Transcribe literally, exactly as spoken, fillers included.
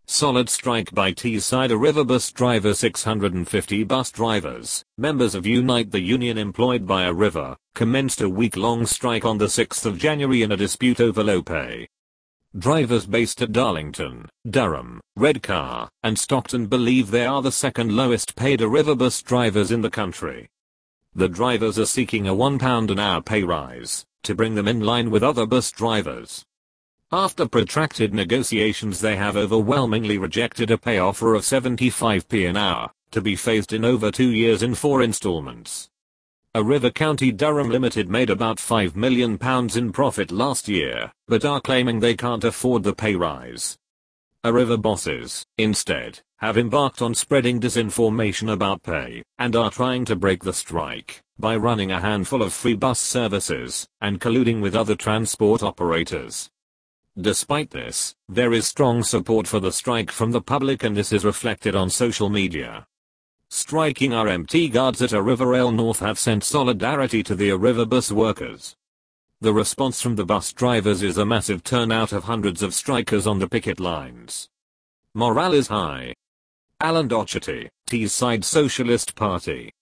Solid strike by Teesside River bus driver. Six hundred fifty bus drivers, members of Unite the union employed by a river, commenced a week-long strike on the sixth of January in a dispute over low pay. Drivers based at Darlington, Durham, Redcar, and Stockton believe they are the second lowest paid river bus drivers in the country. The drivers are seeking a one pound an hour pay rise to bring them in line with other bus drivers. After protracted negotiations, they have overwhelmingly rejected a pay offer of seventy-five p an hour, to be phased in over two years in four installments. A River County Durham Limited made about five million pounds in profit last year, but are claiming they can't afford the pay rise. A River bosses, instead, have embarked on spreading disinformation about pay, and are trying to break the strike by running a handful of free bus services and colluding with other transport operators. Despite this, there is strong support for the strike from the public, and this is reflected on social media. Striking R M T guards at Arriva Rail North have sent solidarity to the Arriva bus workers. The response from the bus drivers is a massive turnout of hundreds of strikers on the picket lines. Morale is high. Alan Docherty, Teesside Socialist Party.